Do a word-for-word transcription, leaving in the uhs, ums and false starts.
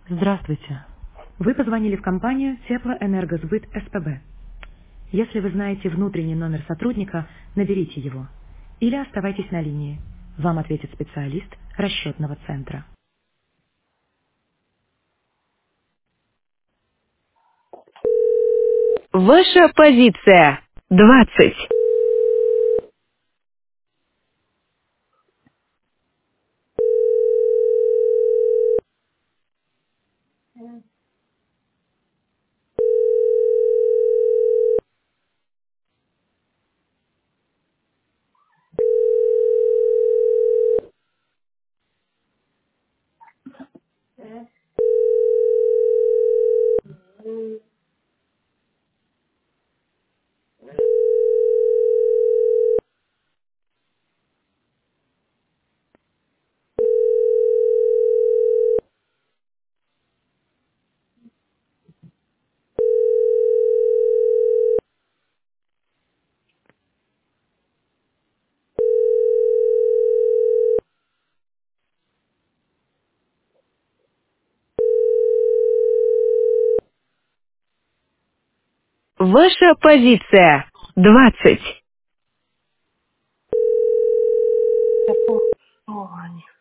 Здравствуйте. Вы позвонили в компанию Теплоэнергосбыт СПБ. Если вы знаете внутренний номер сотрудника, наберите его. Или оставайтесь на линии. Вам ответит специалист расчетного центра. Ваша позиция. Двадцать. Ваша позиция. Двадцать. Да по- Ой.